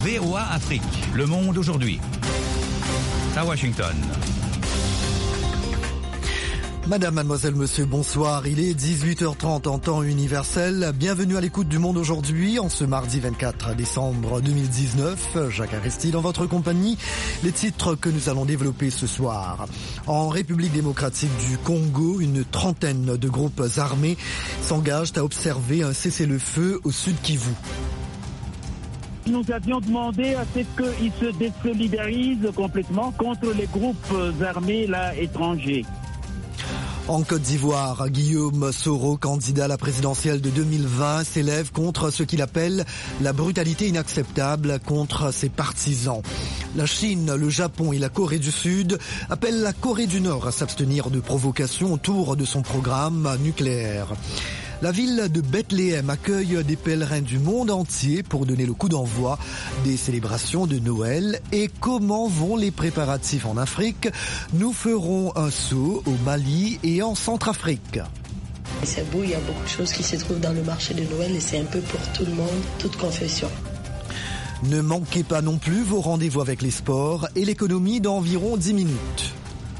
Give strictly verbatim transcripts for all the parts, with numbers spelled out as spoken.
V O A Afrique, le monde aujourd'hui. À Washington. Madame, mademoiselle, monsieur, bonsoir. Il est dix-huit heures trente en temps universel. Bienvenue à l'écoute du Monde aujourd'hui, en ce mardi vingt-quatre décembre deux mille dix-neuf. Jacques Aristide en votre compagnie. Les titres que nous allons développer ce soir. En République démocratique du Congo, une trentaine de groupes armés s'engagent à observer un cessez-le-feu au sud Kivu. Nous avions demandé à ce qu'ils se désolidarisent complètement contre les groupes armés là, étrangers. En Côte d'Ivoire, Guillaume Soro, candidat à la présidentielle de deux mille vingt, s'élève contre ce qu'il appelle la brutalité inacceptable contre ses partisans. La Chine, le Japon et la Corée du Sud appellent la Corée du Nord à s'abstenir de provocations autour de son programme nucléaire. La ville de Bethléem accueille des pèlerins du monde entier pour donner le coup d'envoi des célébrations de Noël. Et comment vont les préparatifs en Afrique? Nous ferons un saut au Mali et en Centrafrique. C'est beau, il y a beaucoup de choses qui se trouvent dans le marché de Noël et c'est un peu pour tout le monde, toute confession. Ne manquez pas non plus vos rendez-vous avec les sports et l'économie dans environ dix minutes.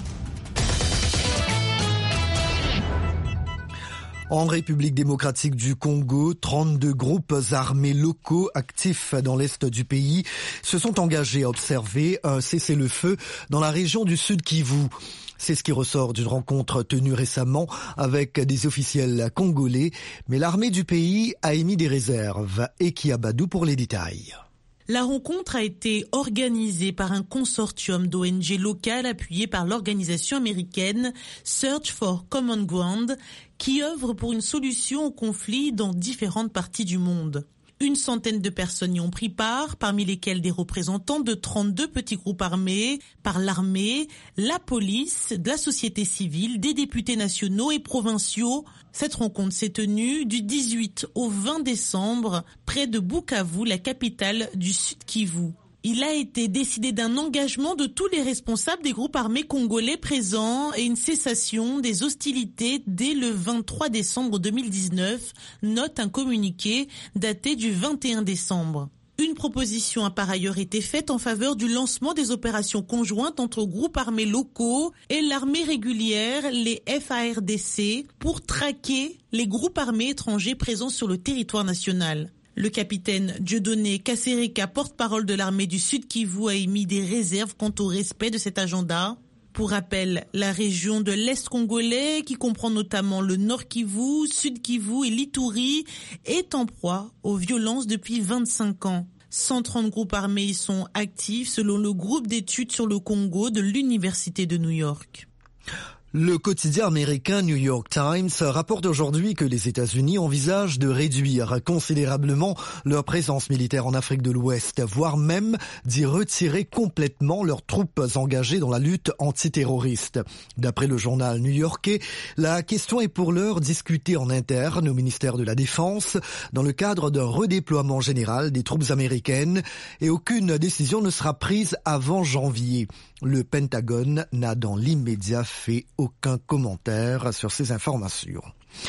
En République démocratique du Congo, trente-deux groupes armés locaux actifs dans l'est du pays se sont engagés à observer un cessez-le-feu dans la région du Sud Kivu. C'est ce qui ressort d'une rencontre tenue récemment avec des officiels congolais, mais l'armée du pays a émis des réserves. Eki Abadou pour les détails. La rencontre a été organisée par un consortium d'O N G locales appuyé par l'organisation américaine Search for Common Ground, qui œuvre pour une solution au conflit dans différentes parties du monde. Une centaine de personnes y ont pris part, parmi lesquelles des représentants de trente-deux petits groupes armés par l'armée, la police, de la société civile, des députés nationaux et provinciaux. Cette rencontre s'est tenue du dix-huit au vingt décembre près de Bukavu, la capitale du Sud Kivu. Il a été décidé d'un engagement de tous les responsables des groupes armés congolais présents et une cessation des hostilités dès le vingt-trois décembre deux mille dix-neuf, note un communiqué daté du vingt et un décembre. Une proposition a par ailleurs été faite en faveur du lancement des opérations conjointes entre groupes armés locaux et l'armée régulière, les F A R D C, pour traquer les groupes armés étrangers présents sur le territoire national. Le capitaine Dieudonné Kassereka, porte-parole de l'armée du Sud Kivu, a émis des réserves quant au respect de cet agenda. Pour rappel, la région de l'Est congolais, qui comprend notamment le Nord Kivu, Sud Kivu et l'Ituri, est en proie aux violences depuis vingt-cinq ans. cent trente groupes armés y sont actifs selon le groupe d'études sur le Congo de l'Université de New York. Le quotidien américain New York Times rapporte aujourd'hui que les États-Unis envisagent de réduire considérablement leur présence militaire en Afrique de l'Ouest, voire même d'y retirer complètement leurs troupes engagées dans la lutte antiterroriste. D'après le journal new-yorkais, la question est pour l'heure discutée en interne au ministère de la Défense dans le cadre d'un redéploiement général des troupes américaines et aucune décision ne sera prise avant janvier. Le Pentagone n'a dans l'immédiat fait aucun commentaire sur ces informations.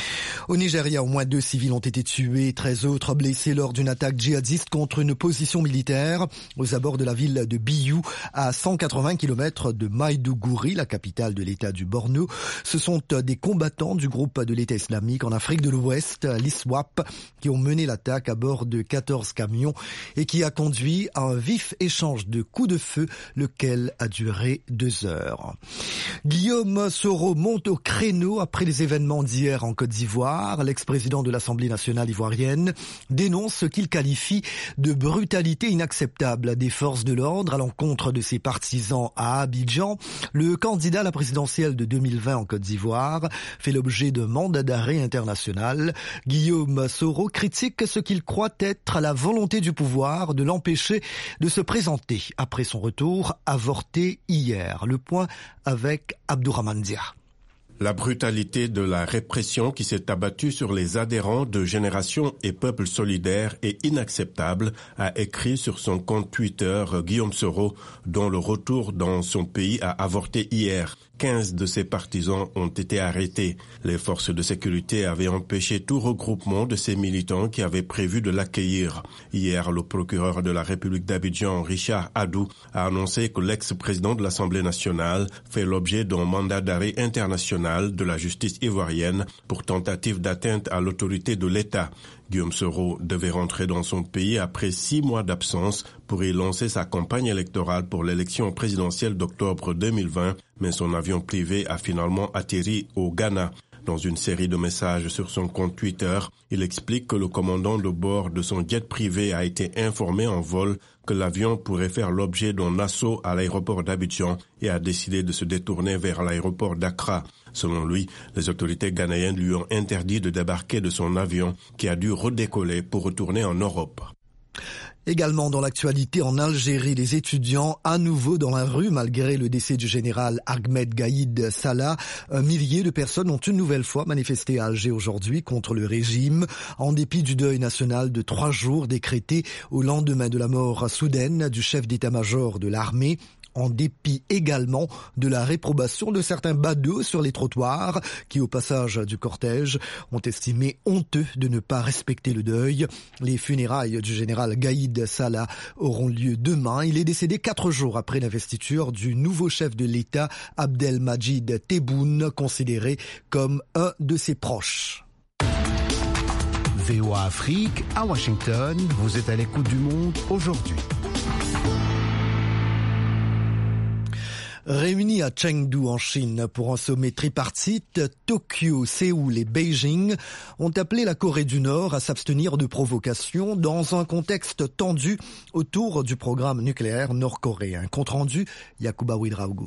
Au Nigeria, au moins deux civils ont été tués, treize autres blessés lors d'une attaque djihadiste contre une position militaire aux abords de la ville de Biou, à cent quatre-vingts kilomètres de Maïdougouri, la capitale de l'État du Borno. Ce sont des combattants du groupe de l'État islamique en Afrique de l'Ouest, l'I S W A P, qui ont mené l'attaque à bord de quatorze camions et qui a conduit à un vif échange de coups de feu, lequel a duré deux heures. Guillaume Soro monte au créneau après les événements d'hier en Côte d'Ivoire. L'ex-président de l'Assemblée nationale ivoirienne dénonce ce qu'il qualifie de brutalité inacceptable des forces de l'ordre à l'encontre de ses partisans à Abidjan. Le candidat à la présidentielle de deux mille vingt en Côte d'Ivoire fait l'objet d'un mandat d'arrêt international. Guillaume Soro critique ce qu'il croit être la volonté du pouvoir de l'empêcher de se présenter après son retour avorté hier. Le point avec Abdourahmane Dia. La brutalité de la répression qui s'est abattue sur les adhérents de Génération et Peuple solidaire est inacceptable, a écrit sur son compte Twitter Guillaume Soro, dont le retour dans son pays a avorté hier. quinze de ses partisans ont été arrêtés. Les forces de sécurité avaient empêché tout regroupement de ces militants qui avaient prévu de l'accueillir. Hier, le procureur de la République d'Abidjan, Richard Adou, a annoncé que l'ex-président de l'Assemblée nationale fait l'objet d'un mandat d'arrêt international de la justice ivoirienne pour tentative d'atteinte à l'autorité de l'État. Guillaume Soro devait rentrer dans son pays après six mois d'absence pour y lancer sa campagne électorale pour l'élection présidentielle d'octobre deux mille vingt, mais son avion privé a finalement atterri au Ghana. Dans une série de messages sur son compte Twitter, il explique que le commandant de bord de son jet privé a été informé en vol que l'avion pourrait faire l'objet d'un assaut à l'aéroport d'Abidjan et a décidé de se détourner vers l'aéroport d'Accra. Selon lui, les autorités ghanéennes lui ont interdit de débarquer de son avion qui a dû redécoller pour retourner en Europe. Également dans l'actualité, en Algérie, les étudiants à nouveau dans la rue malgré le décès du général Ahmed Gaïd Salah. Un millier de personnes ont une nouvelle fois manifesté à Alger aujourd'hui contre le régime, en dépit du deuil national de trois jours décrété au lendemain de la mort soudaine du chef d'état-major de l'armée. En dépit également de la réprobation de certains badauds sur les trottoirs qui, au passage du cortège, ont estimé honteux de ne pas respecter le deuil. Les funérailles du général Gaïd Salah auront lieu demain. Il est décédé quatre jours après l'investiture du nouveau chef de l'État, Abdelmajid Tebboune, considéré comme un de ses proches. V O A Afrique, à Washington, vous êtes à l'écoute du monde aujourd'hui. Réunis à Chengdu en Chine pour un sommet tripartite, Tokyo, Séoul et Beijing ont appelé la Corée du Nord à s'abstenir de provocations dans un contexte tendu autour du programme nucléaire nord-coréen. Compte rendu, Yacouba Ouedraogo.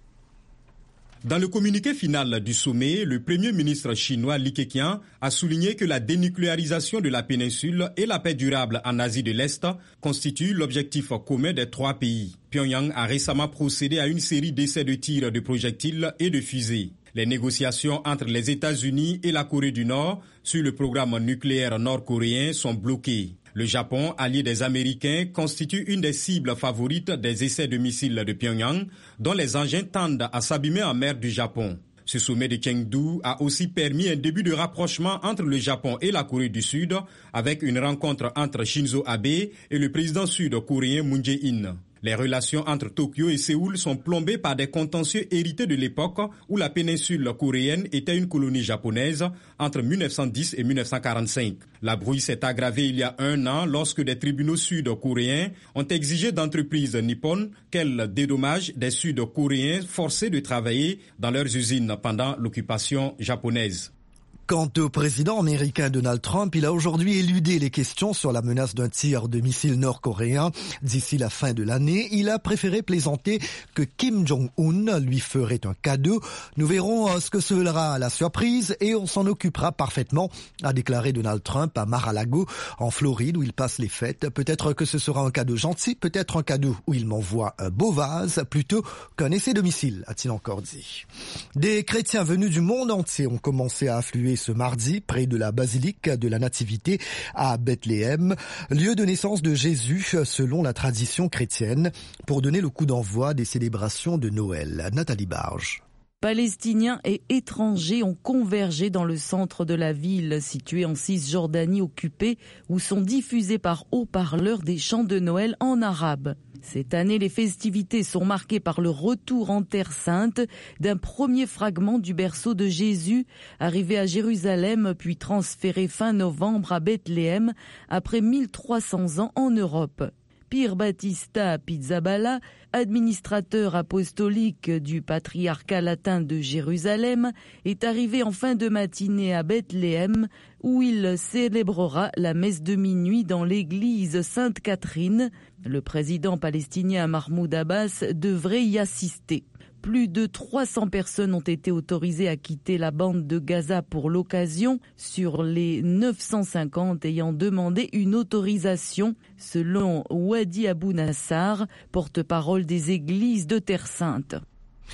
Dans le communiqué final du sommet, le premier ministre chinois Li Keqiang a souligné que la dénucléarisation de la péninsule et la paix durable en Asie de l'Est constituent l'objectif commun des trois pays. Pyongyang a récemment procédé à une série d'essais de tir de projectiles et de fusées. Les négociations entre les États-Unis et la Corée du Nord sur le programme nucléaire nord-coréen sont bloquées. Le Japon, allié des Américains, constitue une des cibles favorites des essais de missiles de Pyongyang, dont les engins tendent à s'abîmer en mer du Japon. Ce sommet de Chengdu a aussi permis un début de rapprochement entre le Japon et la Corée du Sud, avec une rencontre entre Shinzo Abe et le président sud-coréen Moon Jae-in. Les relations entre Tokyo et Séoul sont plombées par des contentieux hérités de l'époque où la péninsule coréenne était une colonie japonaise entre mille neuf cent dix et mille neuf cent quarante-cinq. La brouille s'est aggravée il y a un an lorsque des tribunaux sud-coréens ont exigé d'entreprises nippones qu'elles dédommagent des Sud-Coréens forcés de travailler dans leurs usines pendant l'occupation japonaise. Quant au président américain Donald Trump, il a aujourd'hui éludé les questions sur la menace d'un tir de missiles nord-coréen d'ici la fin de l'année. Il a préféré plaisanter que Kim Jong-un lui ferait un cadeau. Nous verrons ce que sera la surprise et on s'en occupera parfaitement, a déclaré Donald Trump à Mar-a-Lago, en Floride, où il passe les fêtes. Peut-être que ce sera un cadeau gentil, peut-être un cadeau où il m'envoie un beau vase, plutôt qu'un essai de missile, a-t-il encore dit. Des chrétiens venus du monde entier ont commencé à affluer ce mardi près de la basilique de la Nativité à Bethléem, lieu de naissance de Jésus selon la tradition chrétienne, pour donner le coup d'envoi des célébrations de Noël. Nathalie Barge. Palestiniens et étrangers ont convergé dans le centre de la ville, située en Cisjordanie occupée, où sont diffusés par haut-parleurs des chants de Noël en arabe. Cette année, les festivités sont marquées par le retour en Terre Sainte d'un premier fragment du berceau de Jésus, arrivé à Jérusalem puis transféré fin novembre à Bethléem après mille trois cents ans en Europe. Pierre Battista Pizzaballa, administrateur apostolique du patriarcat latin de Jérusalem, est arrivé en fin de matinée à Bethléem, où il célébrera la messe de minuit dans l'église Sainte-Catherine. Le président palestinien Mahmoud Abbas devrait y assister. Plus de trois cents personnes ont été autorisées à quitter la bande de Gaza pour l'occasion, sur les neuf cent cinquante ayant demandé une autorisation, selon Wadi Abou Nassar, porte-parole des églises de Terre Sainte.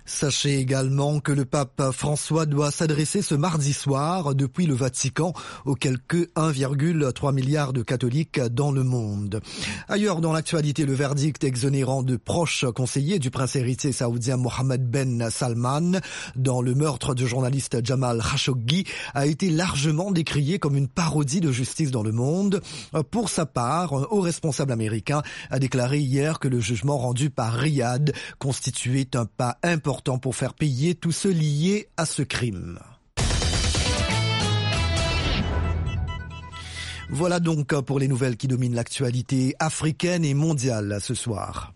Sachez également que le pape François doit s'adresser ce mardi soir depuis le Vatican aux quelques un virgule trois milliard de catholiques dans le monde. Ailleurs dans l'actualité, le verdict exonérant de proches conseillers du prince héritier saoudien Mohammed Ben Salman dans le meurtre du journaliste Jamal Khashoggi a été largement décrié comme une parodie de justice dans le monde. Pour sa part, un haut responsable américain a déclaré hier que le jugement rendu par Riyad constituait un pas important pour faire payer tous ceux liés à ce crime. Voilà donc pour les nouvelles qui dominent l'actualité africaine et mondiale ce soir.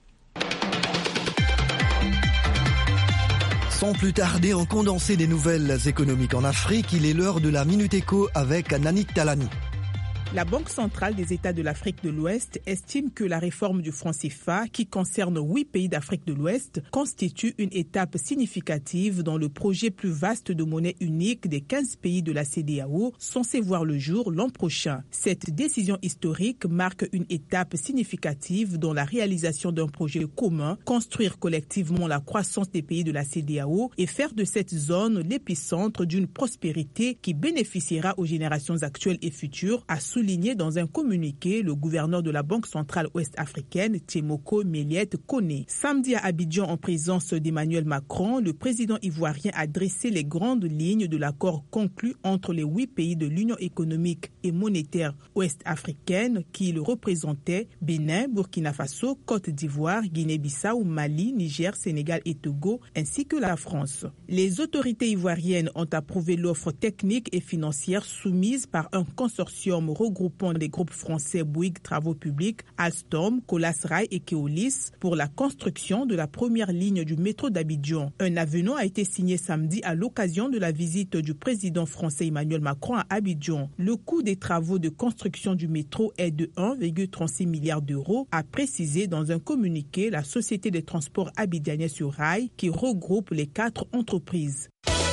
Sans plus tarder, en condensé des nouvelles économiques en Afrique, il est l'heure de la Minute Éco avec Nani Talani. La Banque centrale des États de l'Afrique de l'Ouest estime que la réforme du franc C F A, qui concerne huit pays d'Afrique de l'Ouest, constitue une étape significative dans le projet plus vaste de monnaie unique des quinze pays de la C E D E A O, censé voir le jour l'an prochain. Cette décision historique marque une étape significative dans la réalisation d'un projet commun, construire collectivement la croissance des pays de la C E D E A O et faire de cette zone l'épicentre d'une prospérité qui bénéficiera aux générations actuelles et futures, a souligné dans un communiqué le gouverneur de la Banque centrale ouest-africaine, Temoko Meliette Kone. Samedi à Abidjan, en présence d'Emmanuel Macron, le président ivoirien a dressé les grandes lignes de l'accord conclu entre les huit pays de l'Union économique et monétaire ouest-africaine qui le représentaient: Bénin, Burkina Faso, Côte d'Ivoire, Guinée-Bissau, Mali, Niger, Sénégal et Togo, ainsi que la France. Les autorités ivoiriennes ont approuvé l'offre technique et financière soumise par un consortium regroupant les groupes français Bouygues Travaux Publics, Alstom, Colas Rail et Keolis pour la construction de la première ligne du métro d'Abidjan. Un avenant a été signé samedi à l'occasion de la visite du président français Emmanuel Macron à Abidjan. Le coût des travaux de construction du métro est de un virgule trente-six milliard d'euros, a précisé dans un communiqué la Société des transports abidjanais sur rail qui regroupe les quatre entreprises.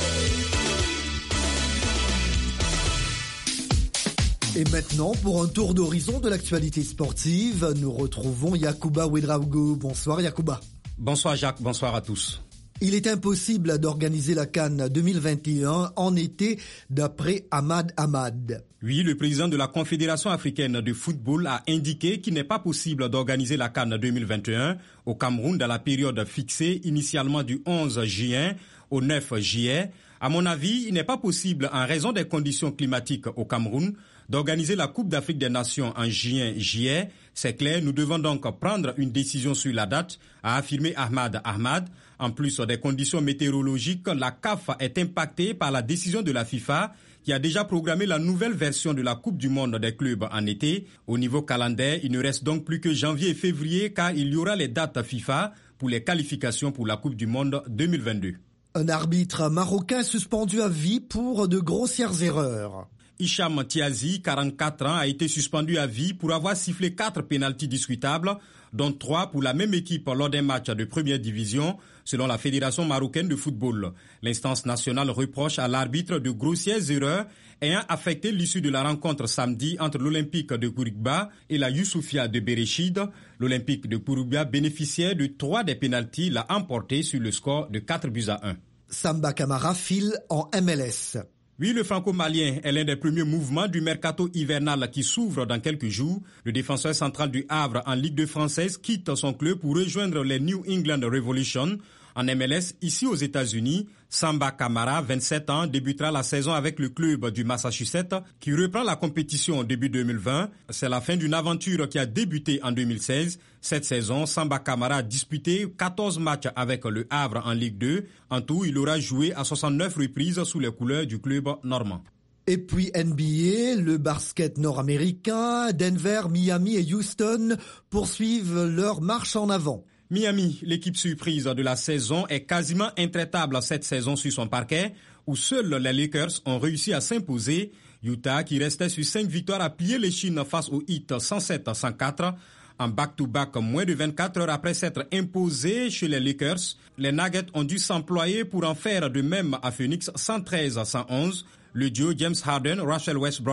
Et maintenant, pour un tour d'horizon de l'actualité sportive, nous retrouvons Yacouba Ouedraogo. Bonsoir Yacouba. Bonsoir Jacques, bonsoir à tous. Il est impossible d'organiser la CAN deux mille vingt et un en été, d'après Ahmad Ahmad. Oui, le président de la Confédération africaine de football a indiqué qu'il n'est pas possible d'organiser la CAN deux mille vingt et un au Cameroun dans la période fixée initialement du onze juin au neuf juillet. À mon avis, il n'est pas possible, en raison des conditions climatiques au Cameroun, d'organiser la Coupe d'Afrique des Nations en juin-juillet. C'est clair, nous devons donc prendre une décision sur la date, a affirmé Ahmad Ahmad. En plus des conditions météorologiques, la C A F est impactée par la décision de la FIFA qui a déjà programmé la nouvelle version de la Coupe du monde des clubs en été. Au niveau calendaire, il ne reste donc plus que janvier et février car il y aura les dates FIFA pour les qualifications pour la Coupe du monde deux mille vingt-deux. Un arbitre marocain suspendu à vie pour de grossières erreurs. Hicham Tiazi, quarante-quatre ans, a été suspendu à vie pour avoir sifflé quatre pénaltys discutables, dont trois pour la même équipe lors d'un match de première division, selon la Fédération marocaine de football. L'instance nationale reproche à l'arbitre de grossières erreurs ayant affecté l'issue de la rencontre samedi entre l'Olympique de Kouribga et la Youssoufia de Bereshid. L'Olympique de Kouribga bénéficiait de trois des pénaltys, l'a emporté sur le score de quatre buts à un. Samba Camara file en M L S. Oui, le franco-malien est l'un des premiers mouvements du mercato hivernal qui s'ouvre dans quelques jours. Le défenseur central du Havre en Ligue deux française quitte son club pour rejoindre les New England Revolution. En M L S, ici aux États-Unis, Samba Camara, vingt-sept ans, débutera la saison avec le club du Massachusetts qui reprend la compétition au début deux mille vingt. C'est la fin d'une aventure qui a débuté en deux mille seize. Cette saison, Samba Camara a disputé quatorze matchs avec le Havre en Ligue deux. En tout, il aura joué à soixante-neuf reprises sous les couleurs du club normand. Et puis N B A, le basket nord-américain, Denver, Miami et Houston poursuivent leur marche en avant. Miami, l'équipe surprise de la saison, est quasiment intraitable cette saison sur son parquet, où seuls les Lakers ont réussi à s'imposer. Utah, qui restait sur cinq victoires, a plié les chines face au Heat cent sept à cent quatre. En back-to-back, moins de vingt-quatre heures après s'être imposé chez les Lakers, les Nuggets ont dû s'employer pour en faire de même à Phoenix cent treize à cent onze. Le duo James Harden, Russell Westbrook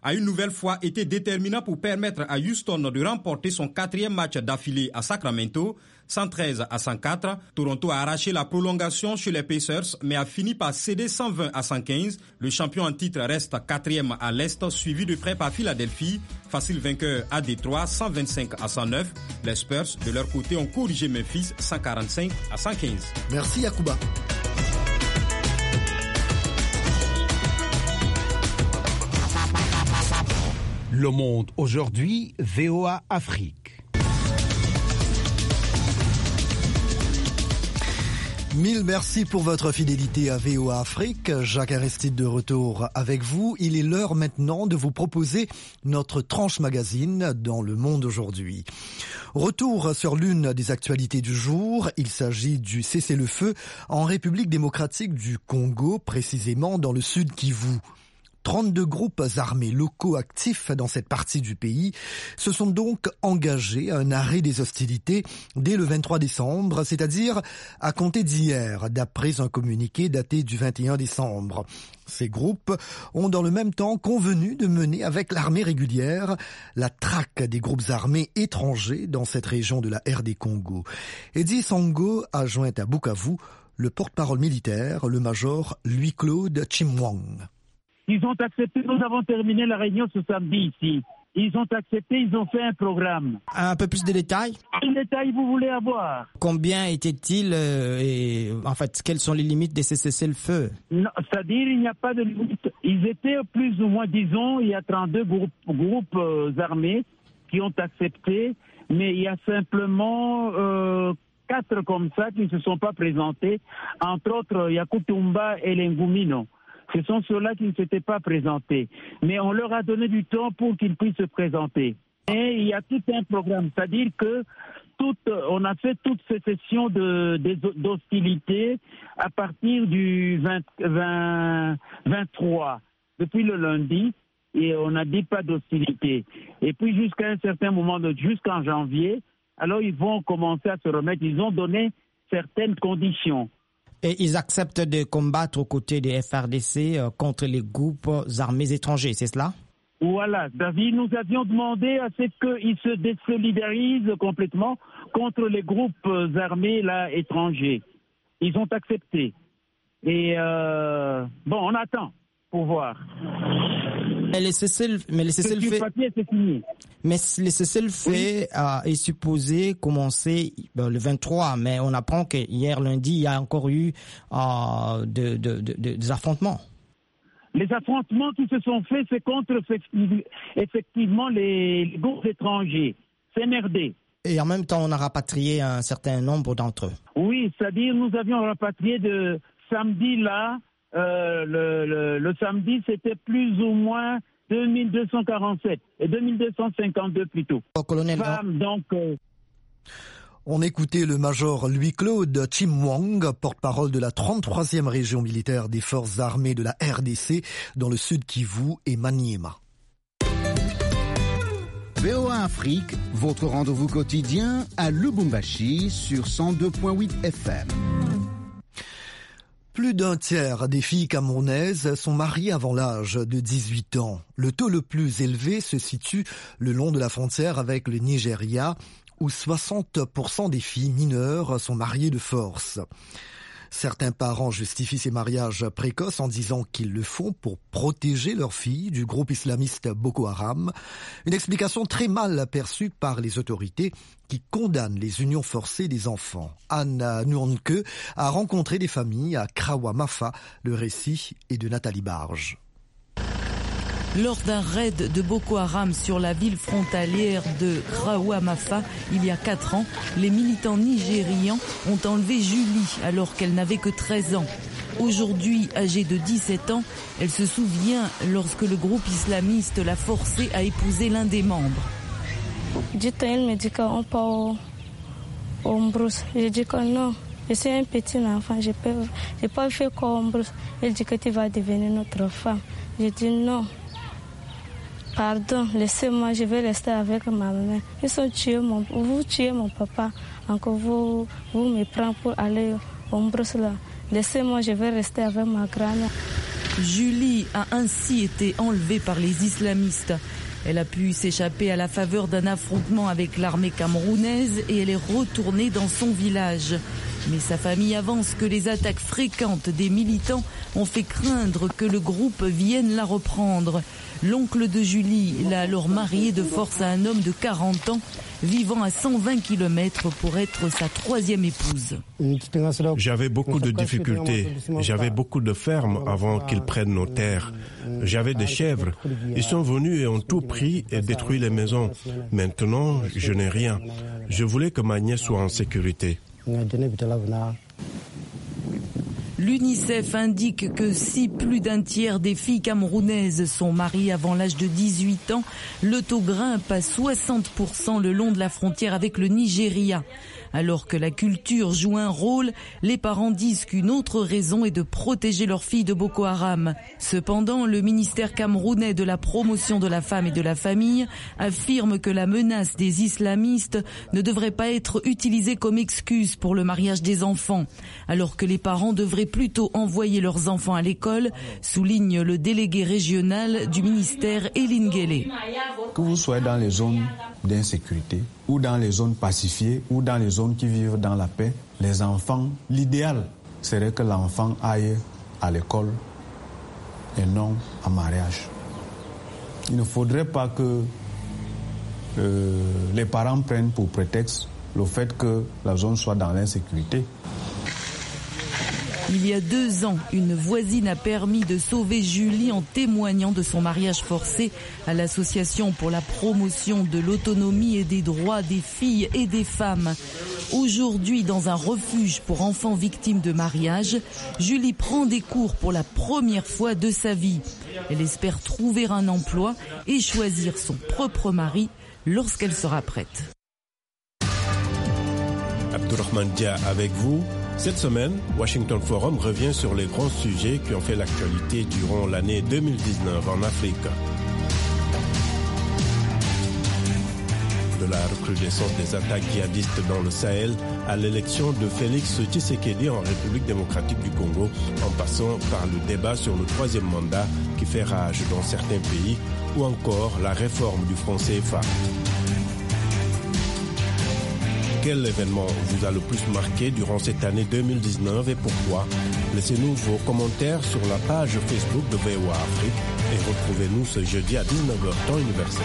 a une nouvelle fois été déterminant pour permettre à Houston de remporter son quatrième match d'affilée à Sacramento, cent treize à cent quatre. Toronto a arraché la prolongation chez les Pacers, mais a fini par céder cent vingt à cent quinze. Le champion en titre reste quatrième à l'Est, suivi de près par Philadelphie, facile vainqueur à Détroit, cent vingt-cinq à cent neuf. Les Spurs, de leur côté, ont corrigé Memphis, cent quarante-cinq à cent quinze. Merci Yacouba. Le Monde aujourd'hui, V O A Afrique. Mille merci pour votre fidélité à V O A Afrique. Jacques Aristide de retour avec vous. Il est l'heure maintenant de vous proposer notre tranche magazine dans Le Monde aujourd'hui. Retour sur l'une des actualités du jour. Il s'agit du cessez-le-feu en République démocratique du Congo, précisément dans le sud Kivu. trente-deux groupes armés locaux actifs dans cette partie du pays se sont donc engagés à un arrêt des hostilités dès le vingt-trois décembre, c'est-à-dire à compter d'hier, d'après un communiqué daté du vingt et un décembre. Ces groupes ont dans le même temps convenu de mener avec l'armée régulière la traque des groupes armés étrangers dans cette région de la R D Congo. Eddie Songo a joint à Bukavu le porte-parole militaire, le major Louis-Claude Chimwang. Ils ont accepté, nous avons terminé la réunion ce samedi ici. Ils ont accepté, ils ont fait un programme. Un peu plus de détails? Quel détail vous voulez avoir? Combien était-il euh, et en fait, quelles sont les limites de ces cessez-le-feu? Non, c'est-à-dire il n'y a pas de limite. Ils étaient plus ou moins, disons, il y a trente-deux groupes, groupes euh, armés qui ont accepté, mais il y a simplement euh, quatre comme ça qui ne se sont pas présentés. Entre autres, il y a Kutumba et Lengumino. Ce sont ceux-là qui ne s'étaient pas présentés. Mais on leur a donné du temps pour qu'ils puissent se présenter. Et il y a tout un programme. C'est-à-dire que tout, on a fait toutes ces sessions de, d'hostilité à partir du vingt, vingt, vingt-trois, depuis le lundi, et on n'a dit pas d'hostilité. Et puis jusqu'à un certain moment, de, jusqu'en janvier, alors ils vont commencer à se remettre. Ils ont donné certaines conditions. Et ils acceptent de combattre aux côtés des F R D C euh, contre les groupes armés étrangers, c'est cela? Voilà, David, nous avions demandé à ce qu'ils se désolidarisent complètement contre les groupes armés là, étrangers. Ils ont accepté. Et euh, bon, on attend pour voir. Mais les cessez-le-feu, mais les cessez-le-feu oui. euh, est supposé commencer ben, le vingt-trois, mais on apprend que hier lundi, il y a encore eu euh, de, de, de, de, des affrontements. Les affrontements qui se sont faits, c'est contre effectivement les, les groupes étrangers. C'est merdé. Et en même temps, on a rapatrié un certain nombre d'entre eux. Oui, c'est-à-dire nous avions rapatrié de samedi là. Euh, le, le, le samedi, c'était plus ou moins deux mille deux cent quarante-sept et deux mille deux cent cinquante-deux plutôt. Oh, colonel, femmes, donc. Euh... On écoutait le major Louis-Claude Chimwang, porte-parole de la trente-troisième région militaire des forces armées de la R D C dans le sud Kivu et Maniema. V O A Afrique, votre rendez-vous quotidien à Lubumbashi sur cent deux virgule huit F M. Plus d'un tiers des filles camerounaises sont mariées avant l'âge de dix-huit ans. Le taux le plus élevé se situe le long de la frontière avec le Nigeria, où soixante pour cent des filles mineures sont mariées de force. Certains parents justifient ces mariages précoces en disant qu'ils le font pour protéger leurs filles du groupe islamiste Boko Haram. Une explication très mal perçue par les autorités qui condamnent les unions forcées des enfants. Anna Nuanke a rencontré des familles à Krawa-Mafa. Le récit est de Nathalie Barge. Lors d'un raid de Boko Haram sur la ville frontalière de Krawa-Mafa, il y a quatre ans, les militants nigérians ont enlevé Julie alors qu'elle n'avait que treize ans. Aujourd'hui, âgée de dix-sept ans, elle se souvient lorsque le groupe islamiste l'a forcée à épouser l'un des membres. Du temps, il me dit qu'on part au Mbrousse. Je dis que non, je suis un petit enfant, je n'ai pas fait comme Mbrousse. Il dit que tu vas devenir notre femme. Je dis non. Pardon, laissez-moi, je vais rester avec ma maman. Ils ont tué mon, vous tuez mon papa, encore vous, vous me prenez pour aller au Mbrousse là. Laissez-moi, je vais rester avec ma grand-mère. Julie a ainsi été enlevée par les islamistes. Elle a pu s'échapper à la faveur d'un affrontement avec l'armée camerounaise et elle est retournée dans son village. Mais sa famille avance que les attaques fréquentes des militants ont fait craindre que le groupe vienne la reprendre. L'oncle de Julie l'a alors mariée de force à un homme de quarante ans, vivant à cent vingt kilomètres pour être sa troisième épouse. J'avais beaucoup de difficultés. J'avais beaucoup de fermes avant qu'ils prennent nos terres. J'avais des chèvres. Ils sont venus et ont tout pris et détruit les maisons. Maintenant, je n'ai rien. Je voulais que ma nièce soit en sécurité. L'UNICEF indique que si plus d'un tiers des filles camerounaises sont mariées avant l'âge de dix-huit ans, le taux grimpe à soixante pour cent le long de la frontière avec le Nigeria. Alors que la culture joue un rôle, les parents disent qu'une autre raison est de protéger leurs filles de Boko Haram. Cependant, le ministère camerounais de la promotion de la femme et de la famille affirme que la menace des islamistes ne devrait pas être utilisée comme excuse pour le mariage des enfants, alors que les parents devraient plutôt envoyer leurs enfants à l'école, souligne le délégué régional du ministère Eline Guélé. Que vous soyez dans les zones d'insécurité ou dans les zones pacifiées ou dans les zones qui vivent dans la paix, les enfants, l'idéal serait que l'enfant aille à l'école et non à mariage. Il ne faudrait pas que euh, les parents prennent pour prétexte le fait que la zone soit dans l'insécurité. Il y a deux ans, une voisine a permis de sauver Julie en témoignant de son mariage forcé à l'Association pour la promotion de l'autonomie et des droits des filles et des femmes. Aujourd'hui, dans un refuge pour enfants victimes de mariage, Julie prend des cours pour la première fois de sa vie. Elle espère trouver un emploi et choisir son propre mari lorsqu'elle sera prête. Abdourahmane Dia avec vous. Cette semaine, Washington Forum revient sur les grands sujets qui ont fait l'actualité durant l'année deux mille dix-neuf en Afrique. De la recrudescence des attaques djihadistes dans le Sahel à l'élection de Félix Tshisekedi en République démocratique du Congo, en passant par le débat sur le troisième mandat qui fait rage dans certains pays, ou encore la réforme du franc C F A. Quel événement vous a le plus marqué durant cette année deux mille dix-neuf et pourquoi? Laissez-nous vos commentaires sur la page Facebook de V O A Afrique et retrouvez-nous ce jeudi à dix-neuf heures temps universel.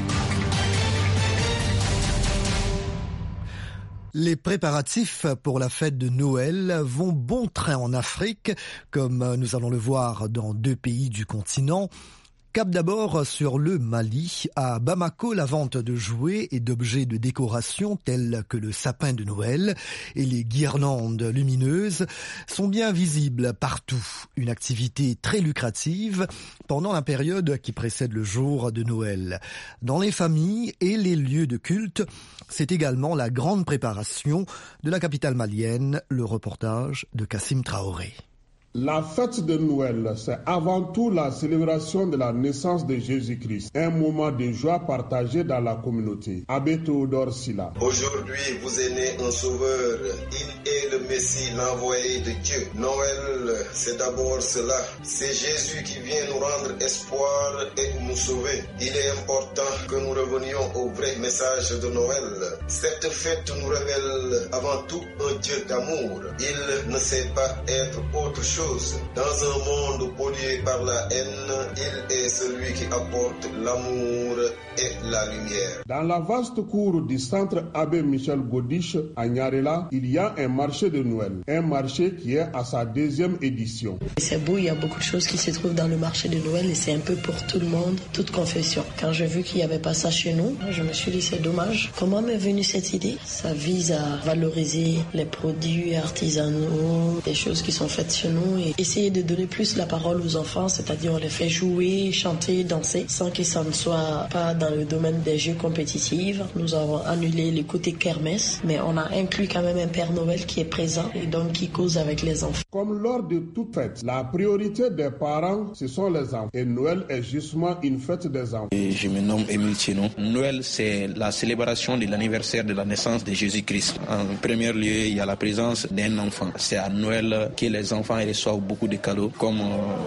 Les préparatifs pour la fête de Noël vont bon train en Afrique, comme nous allons le voir dans deux pays du continent. Cap d'abord sur le Mali. À Bamako, la vente de jouets et d'objets de décoration tels que le sapin de Noël et les guirlandes lumineuses sont bien visibles partout. Une activité très lucrative pendant la période qui précède le jour de Noël. Dans les familles et les lieux de culte, c'est également la grande préparation de la capitale malienne. Le reportage de Kassim Traoré. La fête de Noël, c'est avant tout la célébration de la naissance de Jésus-Christ, un moment de joie partagé dans la communauté. Abbé Théodore Silla. Aujourd'hui, vous est né un sauveur. Il est le Messie, l'envoyé de Dieu. Noël, c'est d'abord cela. C'est Jésus qui vient nous rendre espoir et nous sauver. Il est important que nous revenions au vrai message de Noël. Cette fête nous révèle avant tout un Dieu d'amour. Il ne sait pas être autre chose. Dans un monde pollué par la haine, il est celui qui apporte l'amour et la lumière. Dans la vaste cour du centre Abbé Michel Godiche à Nyarela, il y a un marché de Noël, un marché qui est à sa deuxième édition. C'est beau, il y a beaucoup de choses qui se trouvent dans le marché de Noël et c'est un peu pour tout le monde, toute confession. Quand j'ai vu qu'il n'y avait pas ça chez nous, je me suis dit c'est dommage. Comment m'est venue cette idée? Ça vise à valoriser les produits artisanaux, des choses qui sont faites chez nous et essayer de donner plus la parole aux enfants, c'est-à-dire on les fait jouer, chanter, danser, sans que ça ne soit pas dans le domaine des jeux compétitifs. Nous avons annulé le côté kermesse, mais on a inclus quand même un Père Noël qui est présent et donc qui cause avec les enfants. Comme lors de toute fête, la priorité des parents, ce sont les enfants. Et Noël est justement une fête des enfants. Et je me nomme Émile Tcheno. Noël, c'est la célébration de l'anniversaire de la naissance de Jésus-Christ. En premier lieu, il y a la présence d'un enfant. C'est à Noël que les enfants reçoivent beaucoup de cadeaux, comme euh,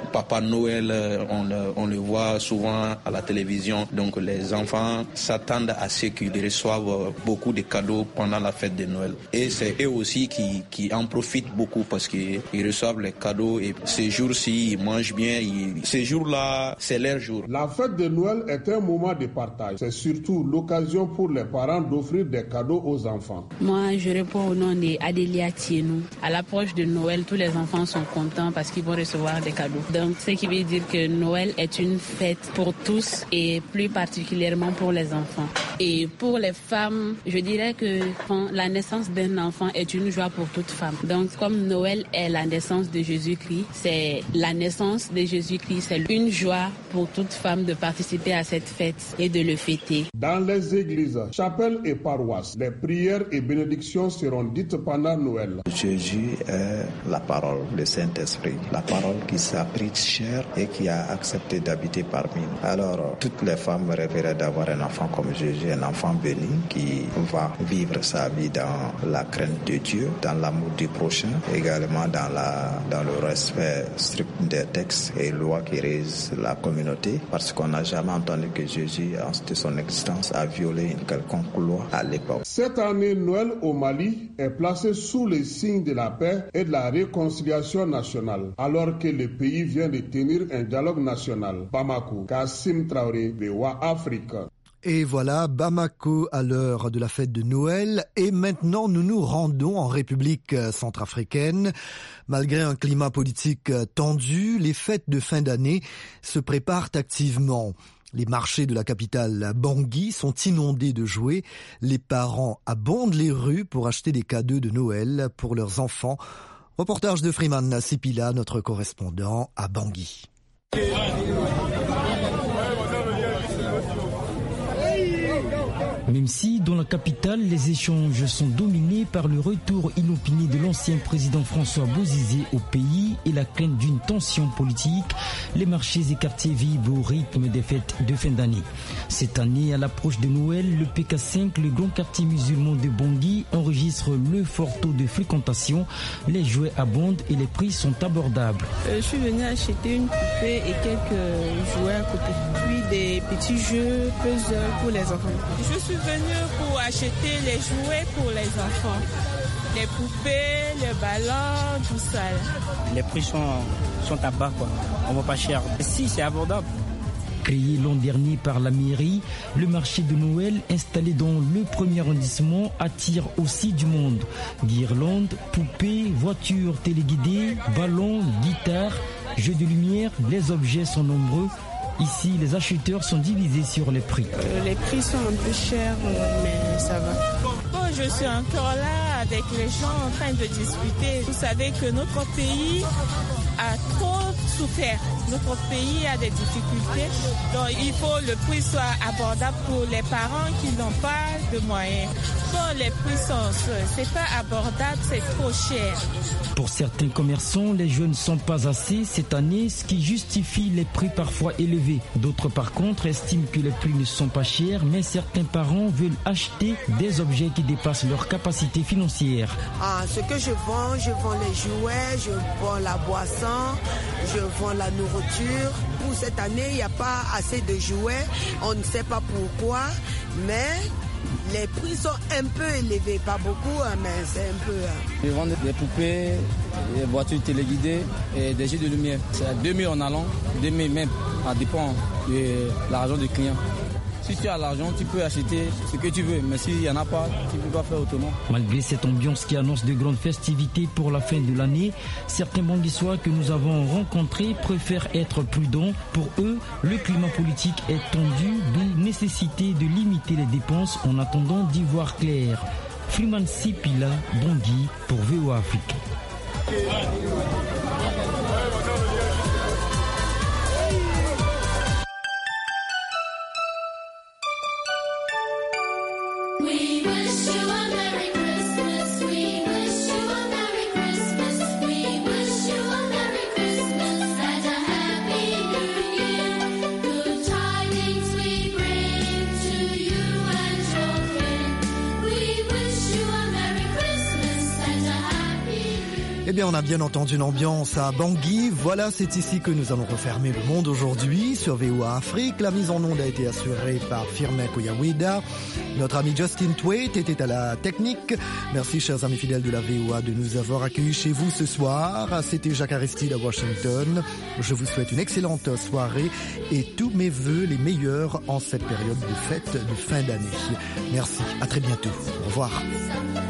Papa Noël, on le, on le voit souvent à la télévision. Donc les enfants s'attendent à ce qu'ils reçoivent beaucoup de cadeaux pendant la fête de Noël. Et c'est eux aussi qui, qui en profitent beaucoup parce qu'ils reçoivent les cadeaux et ces jours-ci, ils mangent bien. Ils, ces jours-là, c'est leur jour. La fête de Noël est un moment de partage. C'est surtout l'occasion pour les parents d'offrir des cadeaux aux enfants. Moi, je réponds au nom d'Adélia Thienou. À l'approche de Noël, tous les enfants sont contents parce qu'ils vont recevoir des cadeaux. Donc, ce qui veut dire que Noël est une fête pour tous et plus particulièrement pour les enfants. Et pour les femmes, je dirais que la naissance d'un enfant est une joie pour toute femme. Donc, comme Noël est la naissance de Jésus-Christ, c'est la naissance de Jésus-Christ, c'est une joie pour toute femme de participer à cette fête et de le fêter. Dans les églises, chapelles et paroisses, les prières et bénédictions seront dites pendant Noël. Jésus est la parole, le Saint-Esprit, la parole qui s'est prise chair et qui a accepté d'habiter parmi nous. Alors, toutes les femmes rêveraient d'avoir un enfant comme Jésus, un enfant béni qui va vivre sa vie dans la crainte de Dieu, dans l'amour du prochain, également dans, la, dans le respect strict des textes et lois qui régissent la communauté, parce qu'on n'a jamais entendu que Jésus, en son existence, a violé une quelconque loi à l'époque. Cette année, Noël au Mali est placé sous les signes de la paix et de la réconciliation nationale, alors que le pays vient de tenir un dialogue national. Bamako, Kassim Traoré, V O A Afrique. Et voilà, Bamako à l'heure de la fête de Noël. Et maintenant, nous nous rendons en République centrafricaine. Malgré un climat politique tendu, les fêtes de fin d'année se préparent activement. Les marchés de la capitale Bangui sont inondés de jouets. Les parents abondent les rues pour acheter des cadeaux de Noël pour leurs enfants. Reportage de Freeman Sipila, notre correspondant à Bangui. Même si dans la capitale, les échanges sont dominés par le retour inopiné de l'ancien président François Bozizé au pays et la crainte d'une tension politique, les marchés et quartiers vivent au rythme des fêtes de fin d'année. Cette année, à l'approche de Noël, le P K cinq, le grand quartier musulman de Bangui, enregistre le fort taux de fréquentation. Les jouets abondent et les prix sont abordables. Euh, je suis venue acheter une poupée et quelques jouets à côté. Puis des petits jeux, puzzles pour les enfants. Je suis venue pour acheter les jouets pour les enfants. Les poupées, les ballons, tout ça. Les prix sont, sont à bas, quoi. On va pas cher. Si, c'est abordable. Créé l'an dernier par la mairie, le marché de Noël installé dans le premier arrondissement attire aussi du monde. Guirlandes, poupées, voitures téléguidées, ballons, guitares, jeux de lumière, les objets sont nombreux. Ici, les acheteurs sont divisés sur les prix. Euh, les prix sont un peu chers, mais ça va. Bon, je suis encore là avec les gens en train de discuter. Vous savez que notre pays a trop souffert. Notre pays a des difficultés. Donc, il faut que le prix soit abordable pour les parents qui n'ont pas de moyens. Bon, les prix sont, c'est pas abordable, c'est trop cher. Pour certains commerçants, les jeux ne sont pas assez cette année, ce qui justifie les prix parfois élevés. D'autres, par contre, estiment que les prix ne sont pas chers, mais certains parents veulent acheter des objets qui dépassent leur capacité financière. Ah, ce que je vends, je vends les jouets, je vends la boisson, je vends la nourriture. Pour cette année, il n'y a pas assez de jouets. On ne sait pas pourquoi, mais les prix sont un peu élevés. Pas beaucoup, mais c'est un peu... Je vends des poupées, des voitures téléguidées et des jeux de lumière. C'est à deux mille en allant, deux mille même. Ça dépend de l'argent du client. Si tu as l'argent, tu peux acheter ce que tu veux, mais s'il n'y en a pas, tu ne peux pas faire autrement. Malgré cette ambiance qui annonce de grandes festivités pour la fin de l'année, certains Banguissois que nous avons rencontrés préfèrent être prudents. Pour eux, le climat politique est tendu, d'où nécessité de limiter les dépenses en attendant d'y voir clair. Freeman Sipila, Bangui pour V O A Afrique. Eh bien, on a bien entendu l'ambiance à Bangui. Voilà, c'est ici que nous allons refermer le monde aujourd'hui sur V O A Afrique. La mise en onde a été assurée par Firmin Koyaweda. Notre ami Justin Twait était à la technique. Merci, chers amis fidèles de la V O A, de nous avoir accueillis chez vous ce soir. C'était Jacques Aristide à Washington. Je vous souhaite une excellente soirée et tous mes vœux les meilleurs en cette période de fête de fin d'année. Merci, à très bientôt. Au revoir.